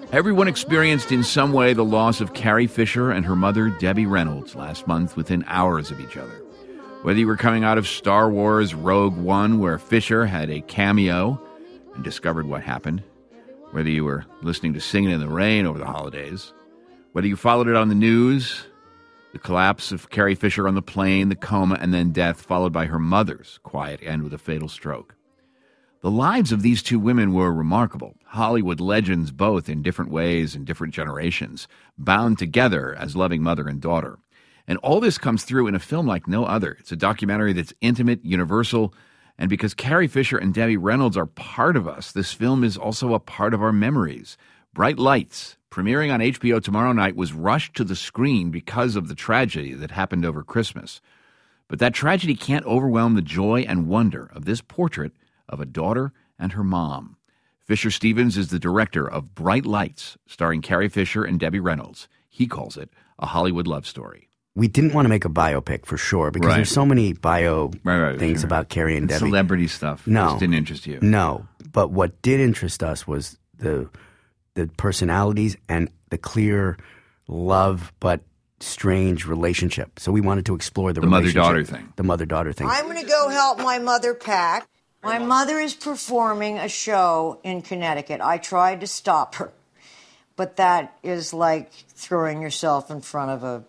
Everyone experienced in some way the loss of Carrie Fisher and her mother, Debbie Reynolds, last month within hours of each other. Whether you were coming out of Star Wars Rogue One, where Fisher had a cameo and discovered what happened, whether you were listening to Singing in the Rain over the holidays, whether you followed it on the news, the collapse of Carrie Fisher on the plane, the coma, and then death, followed by her mother's quiet end with a fatal stroke. The lives of these two women were remarkable, Hollywood legends both in different ways and different generations, bound together as loving mother and daughter. And all this comes through in a film like no other. It's a documentary that's intimate, universal, and because Carrie Fisher and Debbie Reynolds are part of us, this film is also a part of our memories. Bright Lights, premiering on HBO tomorrow night, was rushed to the screen because of the tragedy that happened over Christmas. But that tragedy can't overwhelm the joy and wonder of this portrait of a daughter and her mom. Fisher Stevens is the director of Bright Lights, starring Carrie Fisher and Debbie Reynolds. He calls it a Hollywood love story. We didn't want to make a biopic for sure because there's so many things about Carrie and Debbie. Celebrity stuff just didn't interest you. No, but what did interest us was the personalities and the clear love but strange relationship. So we wanted to explore the mother-daughter thing. The mother-daughter thing. I'm going to go help my mother pack. My mother is performing a show in Connecticut. I tried to stop her, but that is like throwing yourself in front of a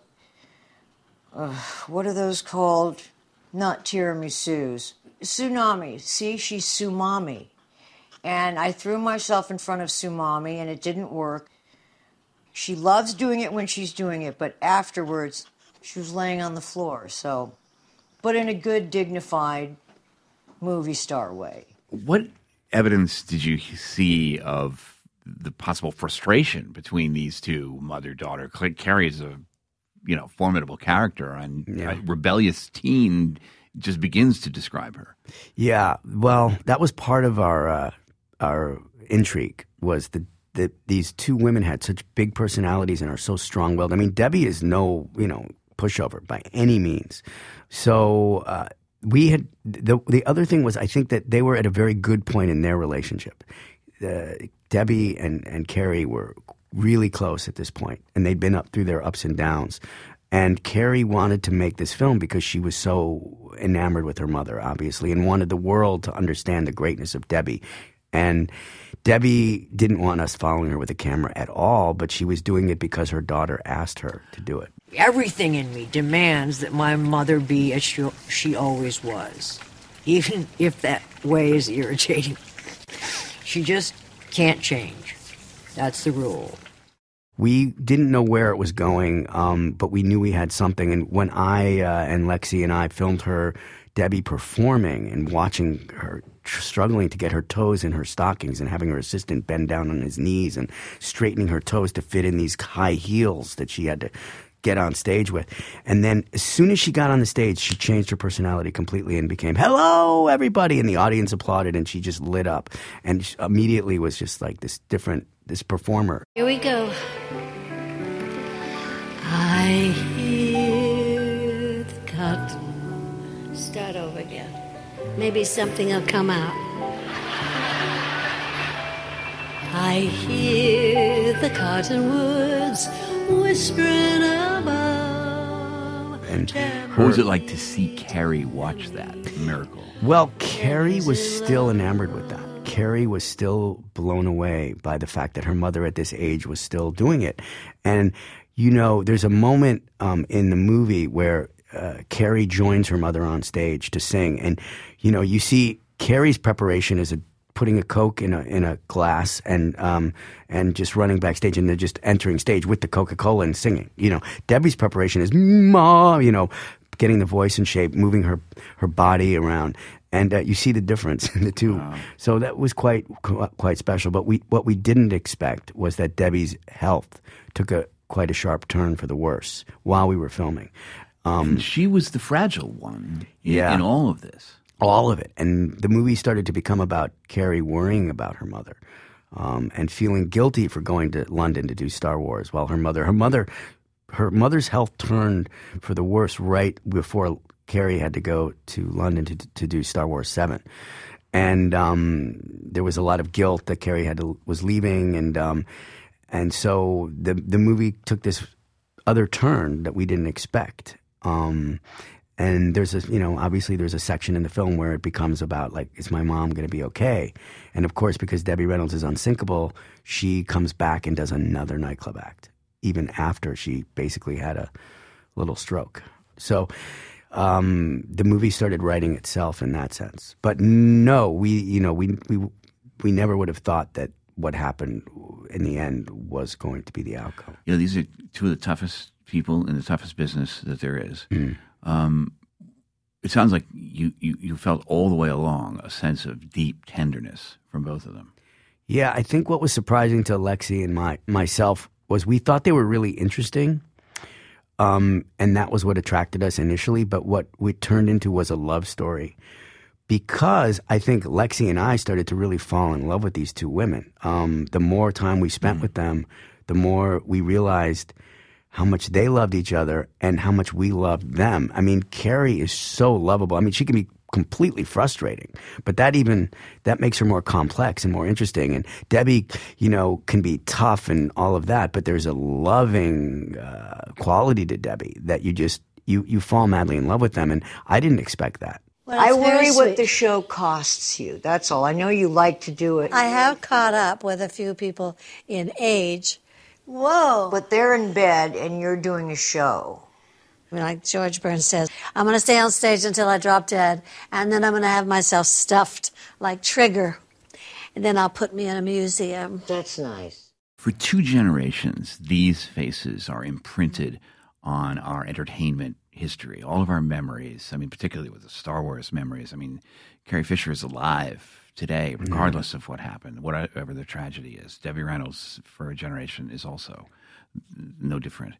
what are those called? Not tiramisus. Tsunami. See, she's Sumami. And I threw myself in front of Sumami, and it didn't work. She loves doing it when she's doing it, but afterwards, she was laying on the floor. So, but in a good, dignified movie star way. What evidence did you see of the possible frustration between these two mother-daughter? Carrie is a formidable character, and a rebellious teen just begins to describe her. Yeah, well, that was part of our intrigue, was that these two women had such big personalities and are so strong-willed. I mean, Debbie is no, pushover by any means. So we had the other thing was, I think that they were at a very good point in their relationship. Debbie and Carrie were really close at this point, and they'd been up through their ups and downs. And Carrie wanted to make this film because she was so enamored with her mother, obviously, and wanted the world to understand the greatness of Debbie. And Debbie didn't want us following her with a camera at all, but she was doing it because her daughter asked her to do it. Everything in me demands that my mother be as she always was, even if that way is irritating. She just can't change. That's the rule. We didn't know where it was going, but we knew we had something. And when I and Lexi and I filmed Debbie performing and watching her struggling to get her toes in her stockings and having her assistant bend down on his knees and straightening her toes to fit in these high heels that she had to get on stage with. And then as soon as she got on the stage, she changed her personality completely and became, "Hello, everybody." And the audience applauded, and she just lit up and immediately was just like this performer. Here we go. I hear the cotton. Start over again. Maybe something will come out. I hear the cottonwoods whispering above. And what was it like to see Carrie watch that miracle? Well, Carrie was still enamored with that. Carrie was still blown away by the fact that her mother at this age was still doing it. And, there's a moment in the movie where Carrie joins her mother on stage to sing. And, you see Carrie's preparation is putting a Coke in a glass and just running backstage, and they're just entering stage with the Coca-Cola and singing. Debbie's preparation is, Ma, getting the voice in shape, moving her body around. And you see the difference in the two. Wow. So that was quite special. But what we didn't expect was that Debbie's health took quite a sharp turn for the worse while we were filming. And she was the fragile one in all of this. All of it. And the movie started to become about Carrie worrying about her mother and feeling guilty for going to London to do Star Wars while her mother's health turned for the worse right before Carrie had to go to London to do Star Wars 7. And there was a lot of guilt that Carrie was leaving. And And so the movie took this other turn that we didn't expect. And there's obviously there's a section in the film where it becomes about, like, is my mom going to be okay? And of course, because Debbie Reynolds is unsinkable, she comes back and does another nightclub act, even after she basically had a little stroke. So the movie started writing itself in that sense. But no, we never would have thought that what happened in the end was going to be the outcome. These are two of the toughest people in the toughest business that there is. It sounds like you felt all the way along a sense of deep tenderness from both of them. Yeah, I think what was surprising to Lexi and myself was we thought they were really interesting, and that was what attracted us initially. But what it turned into was a love story, because I think Lexi and I started to really fall in love with these two women. The more time we spent with them, the more we realized how much they loved each other and how much we loved them. I mean, Carrie is so lovable. I mean, she can be completely frustrating, but that makes her more complex and more interesting. And Debbie, can be tough and all of that, but there's a loving quality to Debbie that you fall madly in love with them. And I didn't expect that. Well, I it's very worry what sweet. the show costs you. That's all. I know you like to do it. I have caught up with a few people in age. Whoa. But they're in bed and you're doing a show. I mean, like George Burns says, I'm going to stay on stage until I drop dead, and then I'm going to have myself stuffed like Trigger, and then I'll put me in a museum. That's nice. For 2 generations, these faces are imprinted on our entertainment history, all of our memories. I mean, particularly with the Star Wars memories. I mean, Carrie Fisher is alive today, regardless of what happened, whatever the tragedy is. Debbie Reynolds, for a generation, is also no different.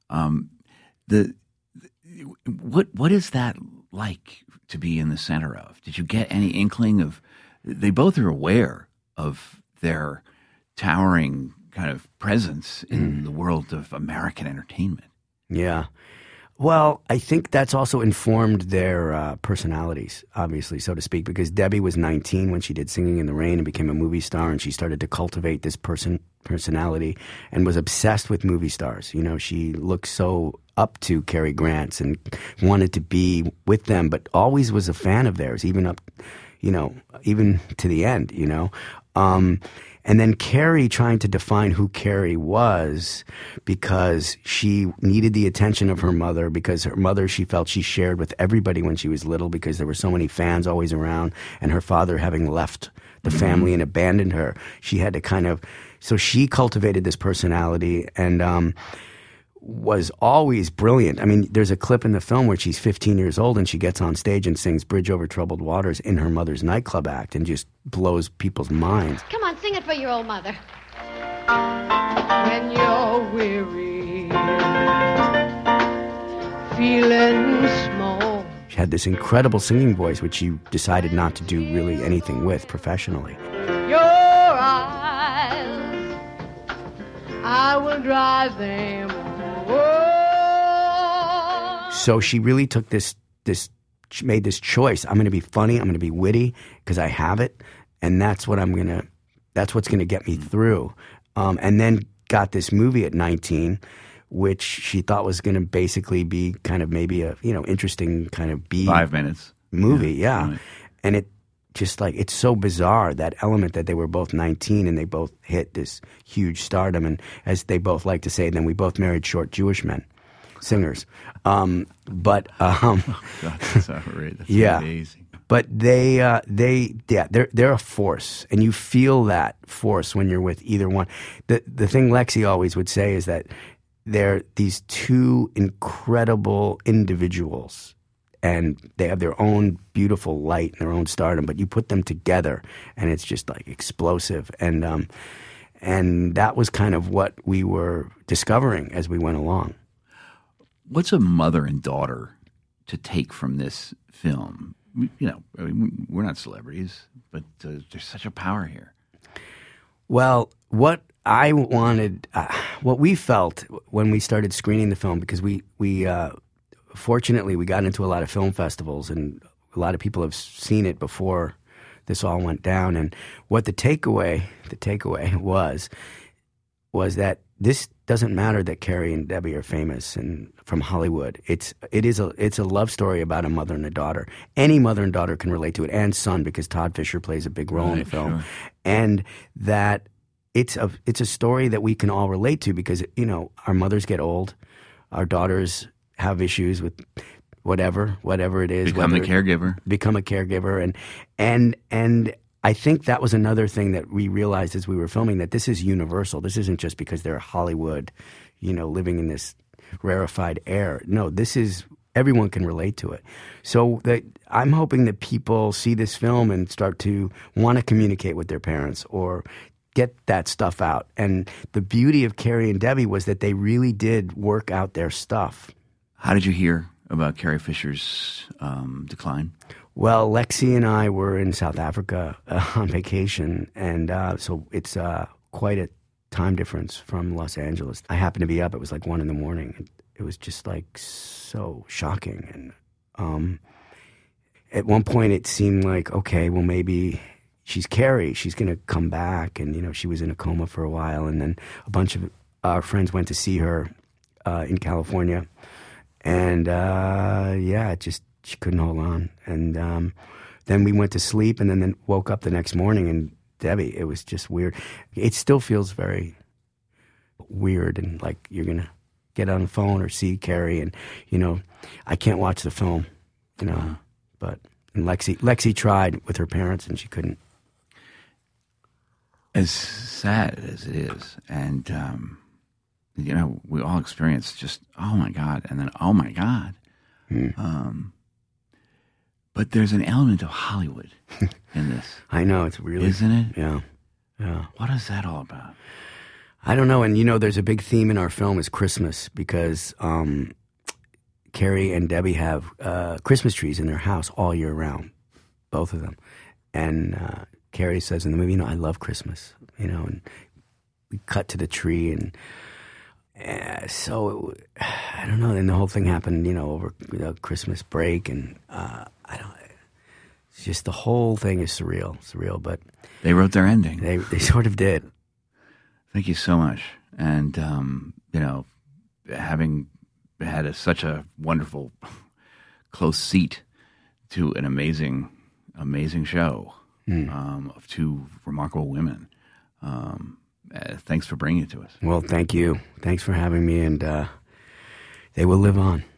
What is that like to be in the center of? Did you get any inkling of? They both are aware of their towering kind of presence in the world of American entertainment. Yeah. Well, I think that's also informed their personalities, obviously, so to speak, because Debbie was 19 when she did Singing in the Rain and became a movie star, and she started to cultivate this personality and was obsessed with movie stars. She looked so up to Cary Grant and wanted to be with them, but always was a fan of theirs, even to the end, And then Carrie trying to define who Carrie was, because she needed the attention of her mother, because her mother, she felt she shared with everybody when she was little, because there were so many fans always around, and her father having left the family and abandoned her. She had to so she cultivated this personality and was always brilliant. I mean, there's a clip in the film where she's 15 years old and she gets on stage and sings Bridge Over Troubled Waters in her mother's nightclub act and just blows people's minds. Come on, sing it for your old mother. When you're weary, feeling small. She had this incredible singing voice, which she decided not to do really anything with professionally. Your eyes, I will drive them away. So she really took she made this choice. I'm going to be funny. I'm going to be witty because I have it. And that's what's going to get me through. And then got this movie at 19, which she thought was going to basically be kind of maybe a, interesting kind of 5 minutes movie. Yeah. Right. And it just it's so bizarre, that element that they were both 19 and they both hit this huge stardom. And as they both like to say, then we both married short Jewish men, singers. God, that's outrageous. That's amazing. But they're a force, and you feel that force when you're with either one. The thing Lexi always would say is that they're these two incredible individuals, and they have their own beautiful light and their own stardom, but you put them together and it's just like explosive. And that was kind of what we were discovering as we went along. What's a mother and daughter to take from this film? We're not celebrities, but there's such a power here. Well, what I wanted, what we felt when we started screening the film, because we fortunately, we got into a lot of film festivals, and a lot of people have seen it before this all went down. And what the takeaway was that this doesn't matter that Carrie and Debbie are famous and from Hollywood. It's a love story about a mother and a daughter. Any mother and daughter can relate to it, and son, because Todd Fisher plays a big role in the film. Sure. And that it's a story that we can all relate to because, you know, our mothers get old, our daughters have issues with whatever it is. Become a caregiver. And I think that was another thing that we realized as we were filming, that this is universal. This isn't just because they're Hollywood, you know, living in this rarefied air. No, this is, everyone can relate to it. So I'm hoping that people see this film and start to want to communicate with their parents or get that stuff out. And the beauty of Carrie and Debbie was that they really did work out their stuff. How did you hear about Carrie Fisher's decline? Well, Lexi and I were in South Africa on vacation, and so it's quite a time difference from Los Angeles. I happened to be up. It was like 1 a.m. It was just like so shocking. And at one point it seemed like, okay, well, maybe she's Carrie. She's going to come back. And, you know, she was in a coma for a while. And then a bunch of our friends went to see her in California. And, she couldn't hold on. And then we went to sleep and then woke up the next morning, and Debbie, it was just weird. It still feels very weird, and like you're going to get on the phone or see Carrie, and, you know, I can't watch the film, you know. But and Lexi tried with her parents, and she couldn't. As sad as it is, and, you know, we all experience just, oh, my God, and then, oh, my God. But there's an element of Hollywood in this. I know, it's really... Isn't it? Yeah. What is that all about? I don't know. And, you know, there's a big theme in our film is Christmas, because Carrie and Debbie have Christmas trees in their house all year round, both of them. And Carrie says in the movie, you know, I love Christmas, you know, and we cut to the tree, and so I don't know. Then the whole thing happened, you know, over Christmas break, and it's just the whole thing is surreal. But they wrote their ending. They sort of did. Thank you so much. And you know, having had such a wonderful, close seat to an amazing show of two remarkable women. Thanks for bringing it to us. Well, thank you. Thanks for having me, and they will live on.